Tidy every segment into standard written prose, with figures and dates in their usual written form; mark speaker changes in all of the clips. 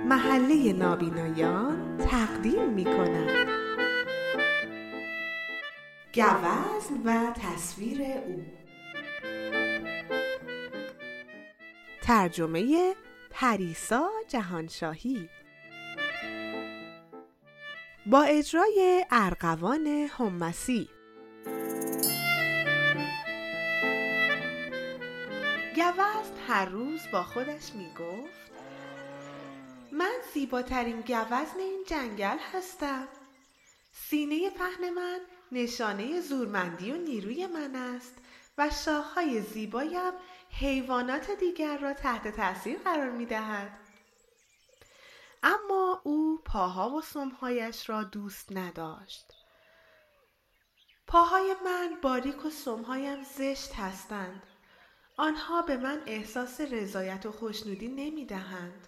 Speaker 1: محله نابینایان تقدیم می کند گوزن و تصویر او. ترجمه پریسا جهانشاهی با اجرای ارغوان حمصی. گوزن هر روز با خودش می گفت من زیباترین گوزن این جنگل هستم. سینه پهن من نشانه زورمندی و نیروی من است و شاخهای زیبایم حیوانات دیگر را تحت تأثیر قرار می دهد. اما او پاها و سمهایش را دوست نداشت. پاهای من باریک و سمهایم زشت هستند. آنها به من احساس رضایت و خوشنودی نمی دهند.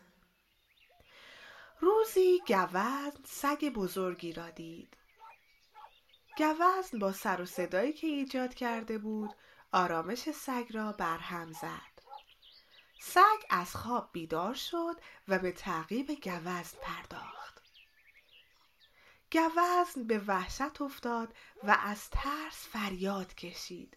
Speaker 1: روزی گوزن سگ بزرگی را دید. گوزن با سر و صدایی که ایجاد کرده بود آرامش سگ را برهم زد. سگ از خواب بیدار شد و به تعقیب گوزن پرداخت. گوزن به وحشت افتاد و از ترس فریاد کشید.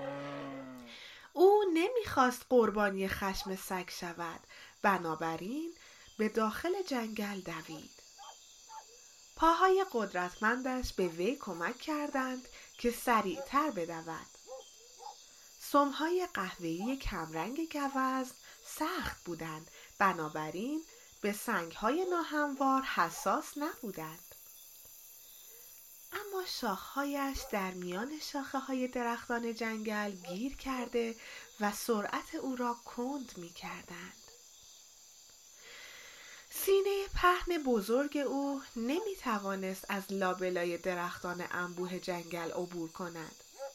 Speaker 1: او نمیخواست قربانی خشم سگ شود، بنابراین به داخل جنگل دوید. پاهای قدرتمندش به وی کمک کردند که سریعتر بدود. سمهای قهوه‌ای کمرنگ گوزن سخت بودند، بنابراین به سنگ‌های ناهموار حساس نبودند. اما شاخهایش در میان شاخه‌های درختان جنگل گیر کرده و سرعت او را کند می‌کردند. سینه پهن بزرگ او نمی‌توانست از لابلای درختان انبوه جنگل عبور کند.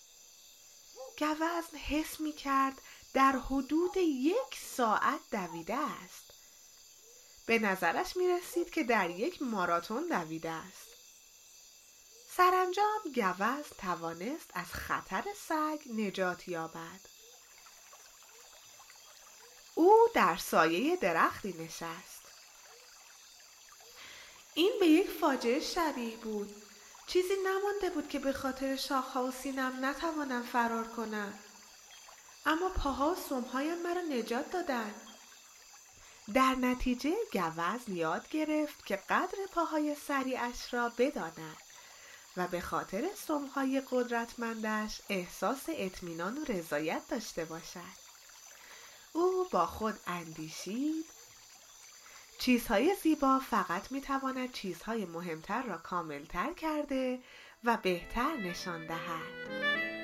Speaker 1: گوزن حس می‌کرد در حدود 1 ساعت دویده است. به نظرش می‌رسید که در 1 ماراتون دویده است. سرانجام گوزن توانست از خطر سگ نجات یابد. او در سایه درختی نشست. این به یک فاجعه شبیه بود. چیزی نمانده بود که به خاطر شاخه‌ها و سینم نتوانم فرار کنم. اما پاها و سمهایم مرا نجات دادند. در نتیجه گوزن یاد گرفت که قدر پاهای سریعش را بداند و به خاطر سمهای قدرتمندش احساس اطمینان و رضایت داشته باشد. او با خود اندیشید چیزهای زیبا فقط میتواند چیزهای مهمتر را کاملتر کرده و بهتر نشان دهد.